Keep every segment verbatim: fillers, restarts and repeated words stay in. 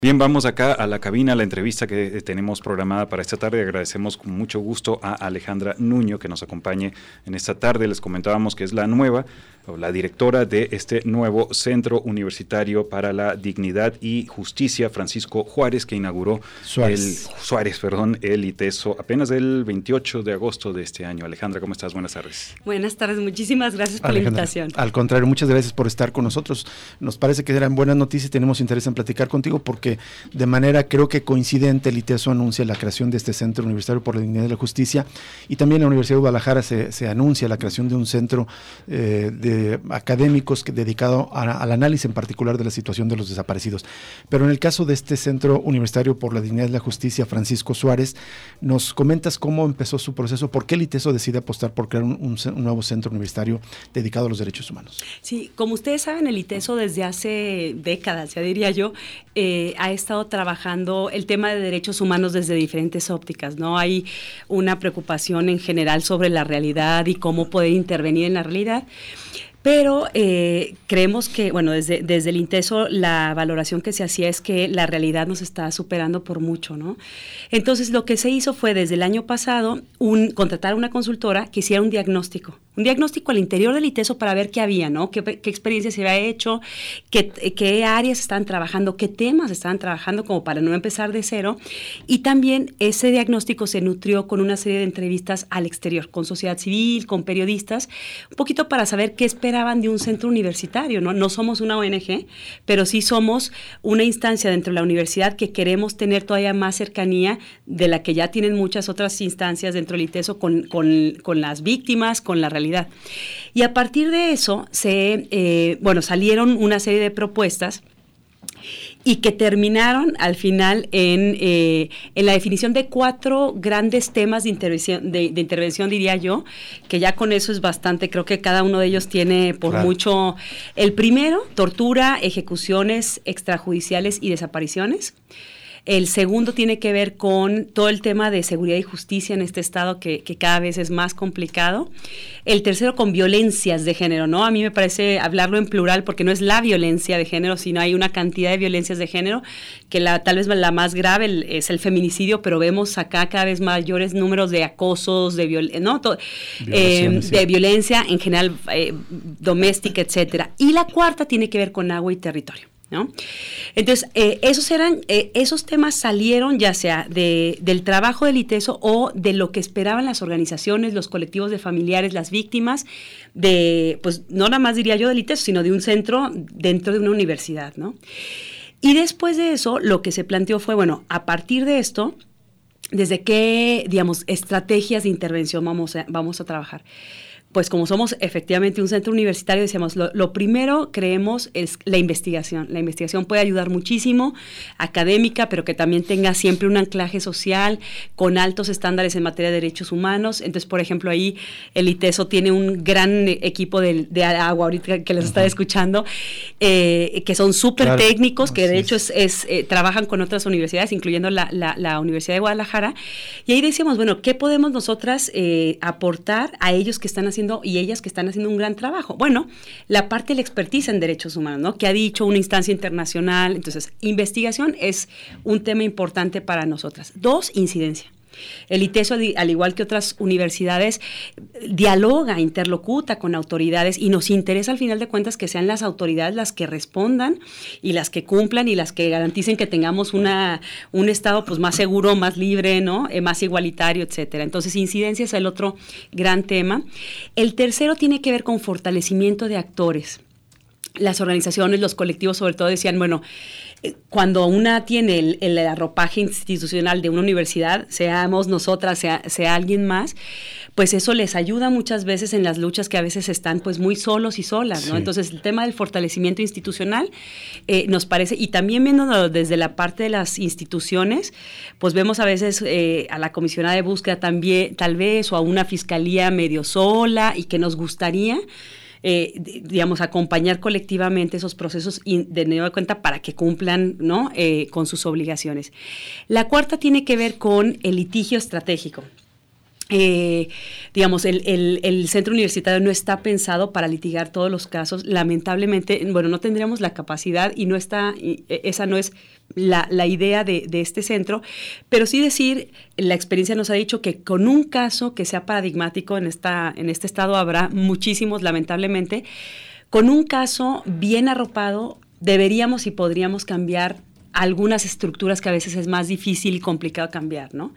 Bien, vamos acá a la cabina, a la entrevista que tenemos programada para esta tarde. Agradecemos con mucho gusto a Alejandra Nuño que nos acompañe en esta tarde. Les comentábamos que es la nueva, o la directora de este nuevo Centro Universitario para la Dignidad y Justicia, Francisco Juárez, que inauguró Suárez. el Suárez, perdón, el ITESO apenas el veintiocho de agosto de este año. Alejandra, ¿cómo estás? Buenas tardes. Buenas tardes, muchísimas gracias por Alejandra, la invitación. Al contrario, muchas gracias por estar con nosotros. Nos parece que eran buenas noticias y tenemos interés en platicar contigo porque de manera creo que coincidente el ITESO anuncia la creación de este Centro Universitario por la Dignidad y la Justicia, y también la Universidad de Guadalajara se, se anuncia la creación de un centro eh, de académicos que, dedicado a, al análisis en particular de la situación de los desaparecidos. Pero en el caso de este Centro Universitario por la Dignidad y la Justicia, Francisco Suárez, nos comentas cómo empezó su proceso, por qué el ITESO decide apostar por crear un, un, un nuevo centro universitario dedicado a los derechos humanos. Sí, como ustedes saben, el ITESO desde hace décadas, ya diría yo, eh, ha estado trabajando el tema de derechos humanos desde diferentes ópticas, ¿no? Hay una preocupación en general sobre la realidad y cómo poder intervenir en la realidad. Pero eh, creemos que, bueno, desde, desde el ITESO la valoración que se hacía es que la realidad nos está superando por mucho, ¿no? Entonces, lo que se hizo fue desde el año pasado un, contratar a una consultora que hiciera un diagnóstico, un diagnóstico al interior del ITESO para ver qué había, ¿no? Qué, qué experiencia se había hecho, qué, qué áreas estaban trabajando, qué temas estaban trabajando, como para no empezar de cero. Y también ese diagnóstico se nutrió con una serie de entrevistas al exterior, con sociedad civil, con periodistas, un poquito para saber qué esperaban de un centro universitario, ¿no? No somos una O N G, pero sí somos una instancia dentro de la universidad que queremos tener todavía más cercanía de la que ya tienen muchas otras instancias dentro del ITESO con, con, con las víctimas, con la realidad. Y a partir de eso, se, eh, bueno, salieron una serie de propuestas y que terminaron al final en, eh, en la definición de cuatro grandes temas de intervención, de, de intervención, diría yo, que ya con eso es bastante, creo que cada uno de ellos tiene por claro. mucho. El primero, tortura, ejecuciones extrajudiciales y desapariciones. El segundo tiene que ver con todo el tema de seguridad y justicia en este estado que, que cada vez es más complicado. El tercero con violencias de género, ¿no? A mí me parece hablarlo en plural porque no es la violencia de género, sino hay una cantidad de violencias de género que la, tal vez la más grave el, es el feminicidio, pero vemos acá cada vez mayores números de acosos, de, viol, ¿no? Todo, eh, sí. de violencia en general eh, doméstica, etcétera. Y la cuarta tiene que ver con agua y territorio, ¿no? Entonces, eh, esos eran, eh, esos temas salieron ya sea de, del trabajo del ITESO o de lo que esperaban las organizaciones, los colectivos de familiares, las víctimas, de, pues, no nada más diría yo del ITESO, sino de un centro dentro de una universidad, ¿no? Y después de eso, lo que se planteó fue, bueno, a partir de esto, ¿desde qué, digamos, estrategias de intervención vamos a, vamos a trabajar? Pues como somos efectivamente un centro universitario, decíamos, lo, lo primero creemos es la investigación. La investigación puede ayudar muchísimo, académica, pero que también tenga siempre un anclaje social con altos estándares en materia de derechos humanos. Entonces, por ejemplo, ahí el ITESO tiene un gran equipo de, de agua, ahorita que les está escuchando, eh, que son súper claro. técnicos, que de hecho es, es, eh, trabajan con otras universidades, incluyendo la, la, la Universidad de Guadalajara. Y ahí decíamos, bueno, ¿qué podemos nosotras eh, aportar a ellos que están haciendo y ellas que están haciendo un gran trabajo? Bueno, la parte de la expertise en derechos humanos, ¿no? Que ha dicho una instancia internacional. Entonces, investigación es un tema importante para nosotras. Dos, incidencia. El ITESO, al igual que otras universidades, dialoga, interlocuta con autoridades y nos interesa al final de cuentas que sean las autoridades las que respondan y las que cumplan y las que garanticen que tengamos una, un estado pues más seguro, más libre, ¿no? Eh, más igualitario, etcétera. Entonces, incidencia es el otro gran tema. El tercero tiene que ver con fortalecimiento de actores. Las organizaciones, los colectivos sobre todo decían, bueno, cuando una tiene el, el arropaje institucional de una universidad, seamos nosotras, sea, sea alguien más, pues eso les ayuda muchas veces en las luchas que a veces están pues muy solos y solas, ¿no? Sí. Entonces el tema del fortalecimiento institucional eh, nos parece, y también viéndolo desde la parte de las instituciones, pues vemos a veces eh, a la comisionada de búsqueda también, tal vez, o a una fiscalía medio sola, y que nos gustaría Eh, digamos, acompañar colectivamente esos procesos y de nueva cuenta para que cumplan, ¿no? eh, con sus obligaciones. La cuarta tiene que ver con el litigio estratégico. Eh, digamos, el, el, el centro universitario no está pensado para litigar todos los casos. Lamentablemente, bueno, no tendríamos la capacidad y no está, y esa no es La, la idea de, de este centro, pero sí decir, la experiencia nos ha dicho que con un caso que sea paradigmático en, esta, en este estado, habrá muchísimos, lamentablemente, con un caso bien arropado deberíamos y podríamos cambiar algunas estructuras que a veces es más difícil y complicado cambiar, ¿no?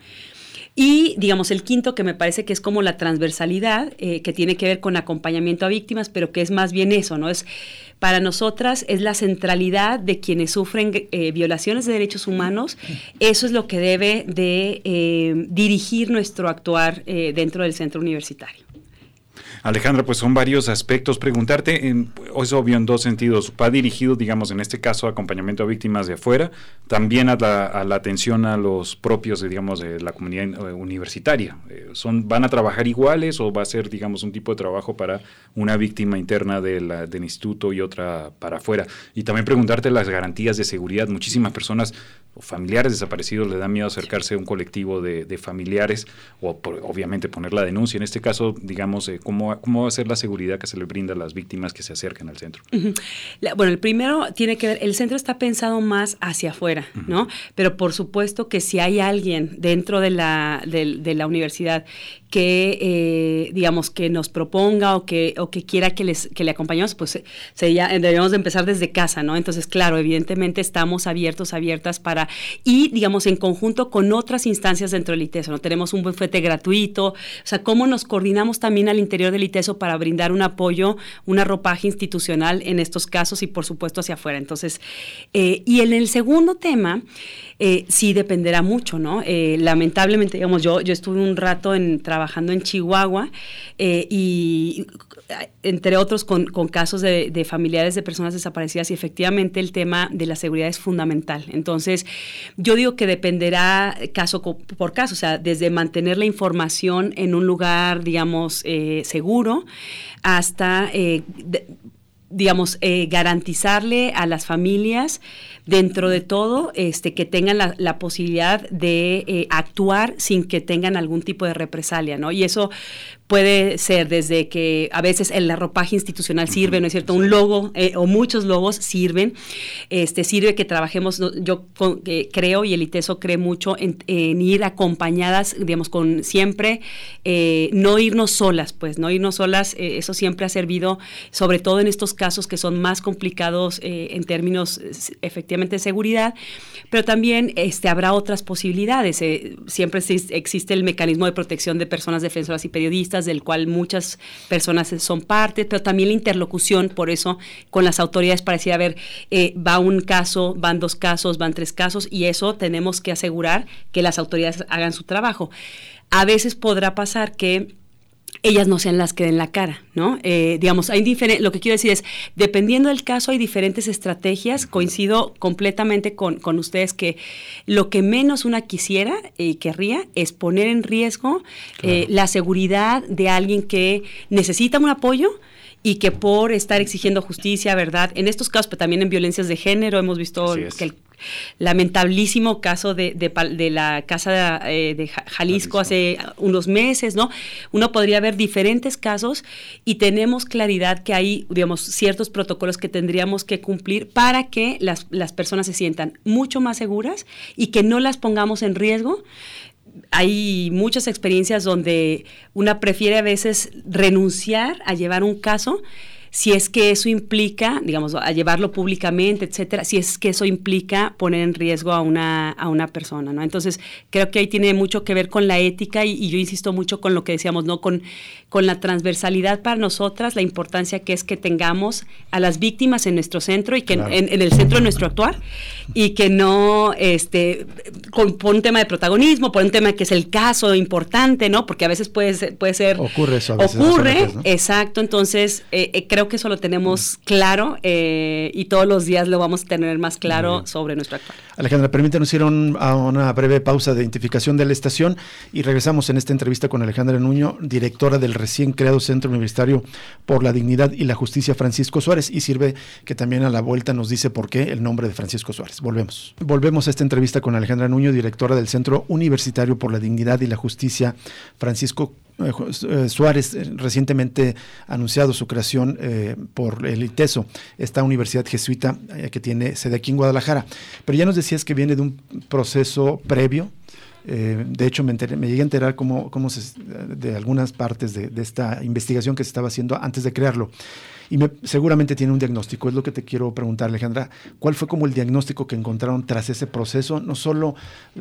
Y, digamos, el quinto, que me parece que es como la transversalidad, eh, que tiene que ver con acompañamiento a víctimas, pero que es más bien eso, ¿no? Es, para nosotras es la centralidad de quienes sufren eh, violaciones de derechos humanos. Eso es lo que debe de eh, dirigir nuestro actuar eh, dentro del centro universitario. Alejandra, pues son varios aspectos. Preguntarte, en, es obvio en dos sentidos, va dirigido, digamos, en este caso, a acompañamiento a víctimas de afuera, también a la, a la atención a los propios, digamos, de la comunidad universitaria. Eh, son, ¿Van a trabajar iguales o va a ser, digamos, un tipo de trabajo para una víctima interna de la, del instituto y otra para afuera? Y también preguntarte las garantías de seguridad. Muchísimas personas o familiares desaparecidos le da miedo acercarse a un colectivo de, de familiares o por, obviamente poner la denuncia. En este caso, digamos, eh, ¿cómo, ¿cómo va a ser la seguridad que se le brinda a las víctimas que se acercan al centro? Uh-huh. La, bueno, el primero tiene que ver, el centro está pensado más hacia afuera, uh-huh. ¿no? Pero por supuesto que si hay alguien dentro de la, de, de la universidad que, eh, digamos, que nos proponga o que, o que quiera que, les, que le acompañemos, pues sería, deberíamos de empezar desde casa, ¿no? Entonces, claro, evidentemente estamos abiertos, abiertas para, y digamos, en conjunto con otras instancias dentro del ITESO, ¿no? Tenemos un bufete gratuito, o sea, cómo nos coordinamos también al interior del ITESO para brindar un apoyo, un arropaje institucional en estos casos y, por supuesto, hacia afuera. Entonces, eh, y en el segundo tema, eh, sí dependerá mucho, ¿no? Eh, lamentablemente, digamos, yo, yo estuve un rato en, trabajando en Chihuahua eh, y, entre otros, con, con casos de, de familiares de personas desaparecidas, y efectivamente el tema de la seguridad es fundamental. Entonces, yo digo que dependerá caso por caso, o sea, desde mantener la información en un lugar, digamos, eh, seguro, hasta, eh, de, digamos, eh, garantizarle a las familias, dentro de todo, este, que tengan la, la posibilidad de eh, actuar sin que tengan algún tipo de represalia, ¿no? Y eso puede ser desde que a veces el arropaje institucional sirve, ¿no es cierto? Un logo eh, o muchos logos sirven. Este, sirve que trabajemos, yo con, eh, creo, y el ITESO cree mucho en, en ir acompañadas, digamos, con siempre, eh, no irnos solas, pues, no irnos solas, eh, eso siempre ha servido, sobre todo en estos casos que son más complicados eh, en términos, efectivamente, de seguridad, pero también este, habrá otras posibilidades. Eh, siempre existe el mecanismo de protección de personas defensoras y periodistas, del cual muchas personas son parte, pero también la interlocución, por eso, con las autoridades para decir, a ver, eh, va un caso, van dos casos, van tres casos, y eso tenemos que asegurar que las autoridades hagan su trabajo. A veces podrá pasar que ellas no sean las que den la cara, ¿no? Eh, digamos, hay diferentes, lo que quiero decir es, dependiendo del caso, hay diferentes estrategias. Coincido completamente con, con ustedes que lo que menos una quisiera y eh, querría es poner en riesgo claro. eh, la seguridad de alguien que necesita un apoyo y que por estar exigiendo justicia, verdad, en estos casos, pero también en violencias de género, hemos visto que el lamentabilísimo caso de, de, de la Casa de, de Jalisco, Jalisco hace unos meses, ¿no? Uno podría ver diferentes casos y tenemos claridad que hay, digamos, ciertos protocolos que tendríamos que cumplir para que las, las personas se sientan mucho más seguras y que no las pongamos en riesgo. Hay muchas experiencias donde una prefiere a veces renunciar a llevar un caso si es que eso implica, digamos, a llevarlo públicamente, etcétera, si es que eso implica poner en riesgo a una, a una persona, ¿no? Entonces, creo que ahí tiene mucho que ver con la ética y, y yo insisto mucho con lo que decíamos, ¿no? Con, con la transversalidad para nosotras, la importancia que es que tengamos a las víctimas en nuestro centro y que claro. en, en el centro de nuestro actuar y que no, este, con, por un tema de protagonismo, por un tema que es el caso importante, ¿no? Porque a veces puede ser... Puede ser ocurre eso a veces. Ocurre, veces, ¿no? Exacto, entonces eh, eh, creo que eso lo tenemos claro eh, y todos los días lo vamos a tener más claro sobre nuestro actuar. Alejandra, permítanos ir a, un, a una breve pausa de identificación de la estación y regresamos en esta entrevista con Alejandra Nuño, directora del recién creado Centro Universitario por la Dignidad y la Justicia Francisco Suárez, y sirve que también a la vuelta nos dice por qué el nombre de Francisco Suárez. Volvemos. Volvemos a esta entrevista con Alejandra Nuño, directora del Centro Universitario por la Dignidad y la Justicia Francisco eh, Suárez eh, recientemente ha anunciado su creación eh, por el ITESO, esta universidad jesuita eh, que tiene sede aquí en Guadalajara. Pero ya nos decías que viene de un proceso previo. Eh, de hecho, me, enteré, me llegué a enterar cómo, cómo se, de algunas partes de, de esta investigación que se estaba haciendo antes de crearlo. Y me, seguramente tiene un diagnóstico, es lo que te quiero preguntar, Alejandra. ¿Cuál fue como el diagnóstico que encontraron tras ese proceso, no solo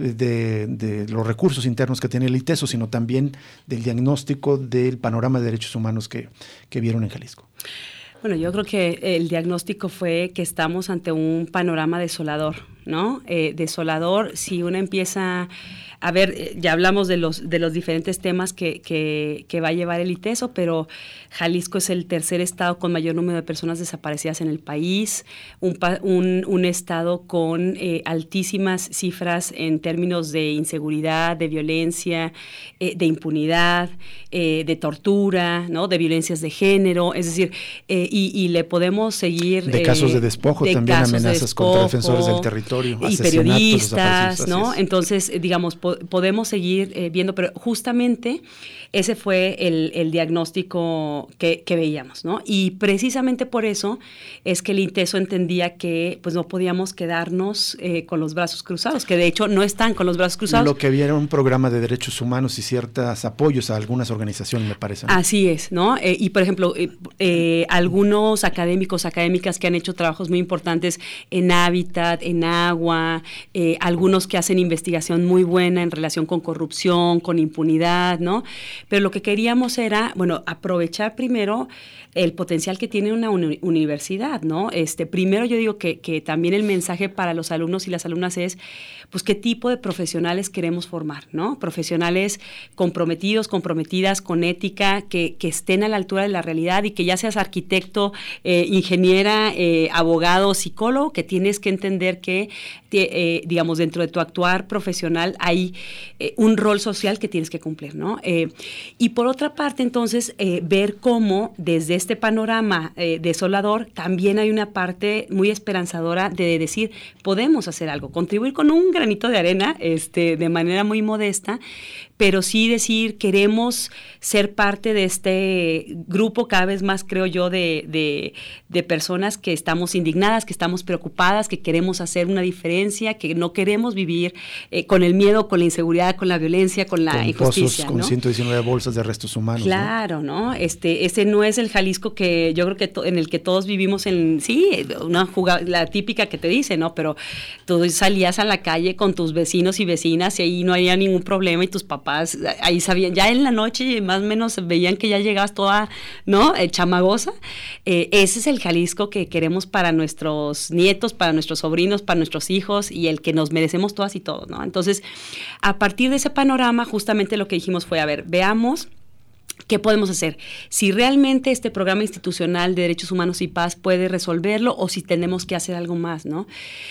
de, de los recursos internos que tiene el ITESO, sino también del diagnóstico del panorama de derechos humanos que, que vieron en Jalisco? Bueno, yo creo que el diagnóstico fue que estamos ante un panorama desolador, ¿no? Eh, desolador, si uno empieza a ver, ya hablamos de los, de los diferentes temas que, que, que va a llevar el ITESO, pero Jalisco es el tercer estado con mayor número de personas desaparecidas en el país, un, un, un estado con eh, altísimas cifras en términos de inseguridad, de violencia, eh, de impunidad, eh, de tortura, ¿no? De violencias de género, es decir, eh, y, y le podemos seguir... De casos eh, de despojo, de también amenazas de despojo, contra defensores del territorio, y periodistas, ¿no? Entonces, digamos, po podemos seguir eh, viendo, pero justamente ese fue el, el diagnóstico que, que veíamos, ¿no? Y precisamente por eso es que el ITESO entendía que pues no podíamos quedarnos eh, con los brazos cruzados, que de hecho no están con los brazos cruzados. Lo que había era un programa de derechos humanos y ciertos apoyos a algunas organizaciones, me parece, ¿no? Así es, ¿no? Eh, y por ejemplo, eh, eh, algunos académicos, académicas que han hecho trabajos muy importantes en hábitat, en agua, eh, algunos que hacen investigación muy buena en relación con corrupción, con impunidad, ¿no? Pero lo que queríamos era, bueno, aprovechar primero el potencial que tiene una uni universidad, ¿no? Este, primero yo digo que, que también el mensaje para los alumnos y las alumnas es, pues, qué tipo de profesionales queremos formar, ¿no? Profesionales comprometidos, comprometidas, con ética, que, que estén a la altura de la realidad y que ya seas arquitecto, eh, ingeniera, eh, abogado, psicólogo, que tienes que entender que, eh, digamos, dentro de tu actuar profesional hay eh, un rol social que tienes que cumplir, ¿no? Eh, y por otra parte, entonces, eh, ver cómo desde este panorama eh, desolador también hay una parte muy esperanzadora de decir, podemos hacer algo, contribuir con un granito de arena, este, de manera muy modesta, pero sí decir, queremos ser parte de este grupo cada vez más, creo yo, de, de, de personas que estamos indignadas, que estamos preocupadas, que queremos hacer una diferencia, que no queremos vivir eh, con el miedo, con la inseguridad, con la violencia, con la con injusticia. Pozos, con ¿no? ciento diecinueve bolsas de restos humanos. Claro, ¿no? ¿no? Este, ese no es el Jalisco que yo creo que en el que todos vivimos en, sí, una jugada, la típica que te dice, ¿no? Pero tú salías a la calle con tus vecinos y vecinas y ahí no había ningún problema y tus papás ahí sabían, ya en la noche más o menos veían que ya llegabas toda, ¿no? Eh, chamagosa. Eh, ese es el Jalisco que queremos para nuestros nietos, para nuestros sobrinos, para nuestros hijos y el que nos merecemos todas y todos, ¿no? Entonces, a partir de ese panorama, justamente lo que dijimos fue, a ver, veamos ¿qué podemos hacer? Si realmente este programa institucional de derechos humanos y paz puede resolverlo o si tenemos que hacer algo más, ¿no?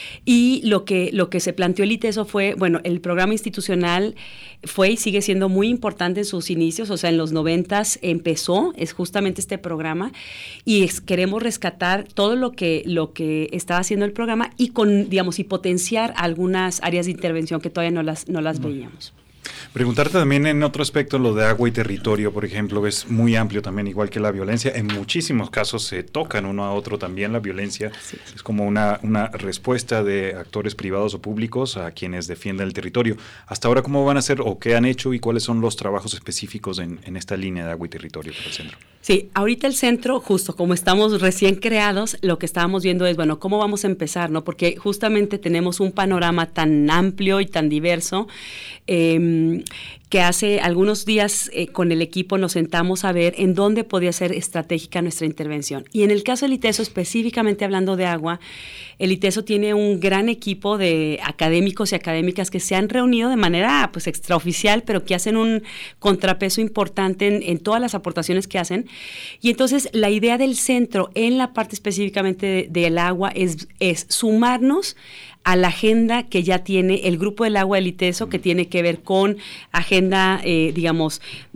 Y lo que, lo que se planteó el ITESO fue, bueno, el programa institucional fue y sigue siendo muy importante en sus inicios, o sea, en los noventas empezó, es justamente este programa, y es, queremos rescatar todo lo que, lo que estaba haciendo el programa y con, digamos, y potenciar algunas áreas de intervención que todavía no las, no las no. veíamos. Preguntarte también en otro aspecto, lo de agua y territorio, por ejemplo, es muy amplio también, igual que la violencia. En muchísimos casos se tocan uno a otro también la violencia. Sí. Es como una, una respuesta de actores privados o públicos a quienes defienden el territorio. Hasta ahora, ¿cómo van a hacer o qué han hecho y cuáles son los trabajos específicos en, en esta línea de agua y territorio para el centro? Sí, ahorita el centro, justo como estamos recién creados, lo que estábamos viendo es, bueno, ¿cómo vamos a empezar, no? Porque justamente tenemos un panorama tan amplio y tan diverso, eh, que hace algunos días eh, con el equipo nos sentamos a ver en dónde podía ser estratégica nuestra intervención. Y en el caso del ITESO, específicamente hablando de agua, el ITESO tiene un gran equipo de académicos y académicas que se han reunido de manera pues extraoficial, pero que hacen un contrapeso importante en, en todas las aportaciones que hacen. Y entonces la idea del centro en la parte específicamente de, del agua es, es sumarnos a la agenda que ya tiene el Grupo del Agua del ITESO, que tiene que ver con agenda dependa, eh, digamos,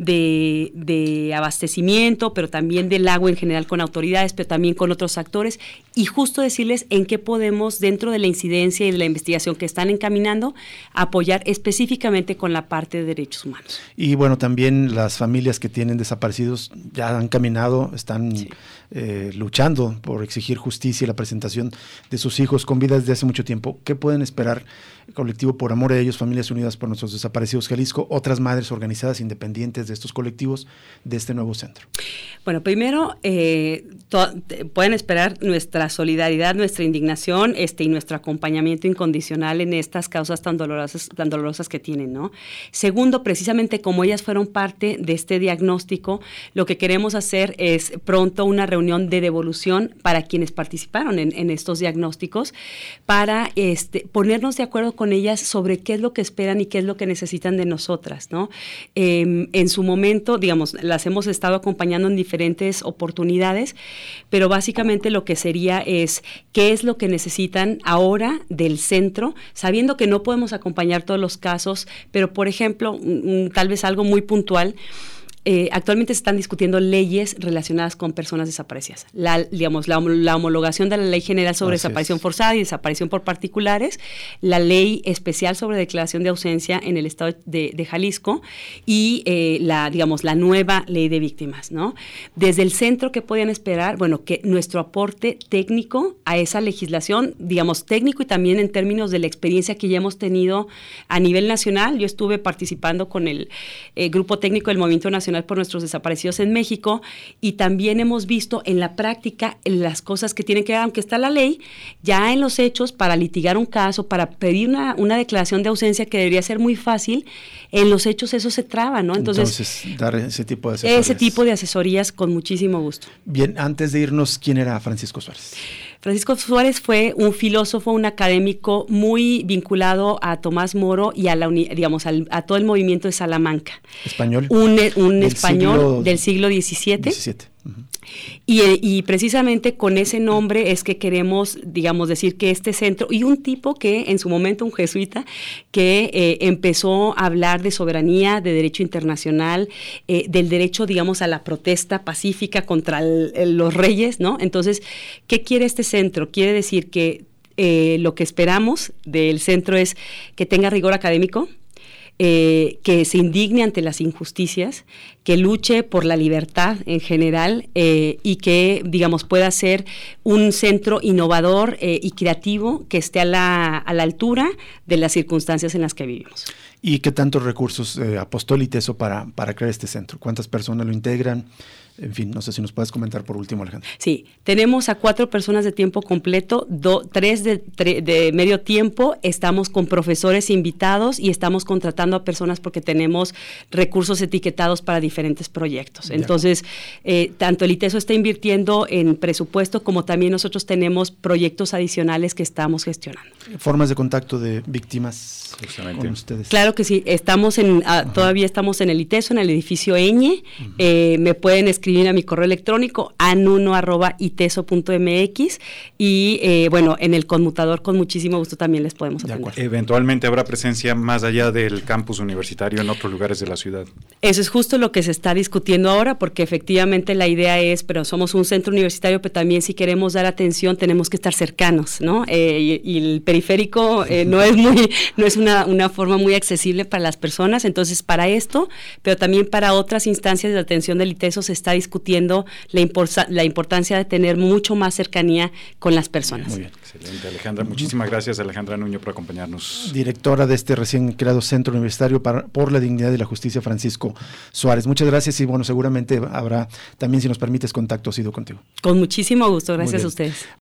de, de abastecimiento, pero también del agua en general con autoridades, pero también con otros actores, y justo decirles en qué podemos, dentro de la incidencia y de la investigación que están encaminando, apoyar específicamente con la parte de derechos humanos. Y bueno, también las familias que tienen desaparecidos ya han caminado, están sí. eh, luchando por exigir justicia y la presentación de sus hijos con vida desde hace mucho tiempo. ¿Qué pueden esperar el colectivo Por Amor a Ellos, Familias Unidas por Nuestros Desaparecidos Jalisco, otras madres organizadas independientes de estos colectivos, de este nuevo centro? Bueno, primero, eh, to- pueden esperar nuestra solidaridad, nuestra indignación este, y nuestro acompañamiento incondicional en estas causas tan dolorosas, tan dolorosas que tienen, ¿no? Segundo, precisamente como ellas fueron parte de este diagnóstico, lo que queremos hacer es pronto una reunión de devolución para quienes participaron en, en estos diagnósticos, para este, ponernos de acuerdo con ellas sobre qué es lo que esperan y qué es lo que necesitan de nosotras, ¿no? Eh, en su momento, digamos, las hemos estado acompañando en diferentes oportunidades, pero básicamente lo que sería es qué es lo que necesitan ahora del centro, sabiendo que no podemos acompañar todos los casos, pero por ejemplo, un, tal vez algo muy puntual. Eh, actualmente se están discutiendo leyes relacionadas con personas desaparecidas. La, digamos, la, la homologación de la Ley General sobre Así Desaparición es. Forzada y Desaparición por Particulares, la Ley Especial sobre Declaración de Ausencia en el Estado de, de Jalisco y eh, la, digamos, la nueva Ley de Víctimas, ¿no? Desde el centro, ¿qué podían esperar? Bueno, que nuestro aporte técnico a esa legislación, digamos, técnico y también en términos de la experiencia que ya hemos tenido a nivel nacional. Yo estuve participando con el eh, Grupo Técnico del Movimiento Nacional por Nuestros Desaparecidos en México, y también hemos visto en la práctica las cosas que tienen que ver, aunque está la ley, ya en los hechos, para litigar un caso, para pedir una, una declaración de ausencia que debería ser muy fácil, en los hechos eso se traba, ¿no? Entonces, Entonces dar ese tipo de asesorías. ese tipo de asesorías con muchísimo gusto. Bien, antes de irnos, ¿quién era Francisco Suárez? Francisco Suárez fue un filósofo, un académico muy vinculado a Tomás Moro y a la uni, digamos al, a todo el movimiento de Salamanca. Español. Un, un Del español siglo del siglo diecisiete. diecisiete. Uh-huh. Y, y precisamente con ese nombre es que queremos, digamos, decir que este centro, y un tipo que en su momento, un jesuita, que eh, empezó a hablar de soberanía, de derecho internacional, eh, del derecho, digamos, a la protesta pacífica contra el, el, los reyes, ¿no? Entonces, ¿qué quiere este centro? Quiere decir que eh, lo que esperamos del centro es que tenga rigor académico, Eh, que se indigne ante las injusticias, que luche por la libertad en general eh, y que, digamos, pueda ser un centro innovador eh, y creativo que esté a la, a la altura de las circunstancias en las que vivimos. ¿Y qué tantos recursos eh, apostó el ITESO para, para crear este centro? ¿Cuántas personas lo integran? En fin, no sé si nos puedes comentar por último, Alejandra. Sí, tenemos a cuatro personas de tiempo completo, do, tres de, tre, de medio tiempo, estamos con profesores invitados y estamos contratando a personas porque tenemos recursos etiquetados para diferentes proyectos. Entonces, eh, tanto el ITESO está invirtiendo en presupuesto como también nosotros tenemos proyectos adicionales que estamos gestionando. ¿Formas de contacto de víctimas Justamente. con ustedes? Claro que sí, estamos en, uh, todavía estamos en el ITESO, en el edificio Eñe, uh-huh. eh, me pueden escribir escribir a mi correo electrónico anuno arroba iteso punto mx y eh, bueno, en el conmutador con muchísimo gusto también les podemos atender. Eventualmente habrá presencia más allá del campus universitario en otros lugares de la ciudad. Eso es justo lo que se está discutiendo ahora, porque efectivamente la idea es, pero somos un centro universitario, pero también si queremos dar atención tenemos que estar cercanos, ¿no? Eh, y, y el periférico eh, no es muy, no es una, una forma muy accesible para las personas, entonces para esto, pero también para otras instancias de atención del ITESO se está discutiendo la, impor- la importancia de tener mucho más cercanía con las personas. Muy bien, excelente, Alejandra. Muchísimas gracias, Alejandra Nuño, por acompañarnos. Directora de este recién creado Centro Universitario para, por la Dignidad y la Justicia, Francisco Suárez. Muchas gracias y bueno, seguramente habrá también, si nos permites, contacto sido contigo. Con muchísimo gusto, gracias a ustedes.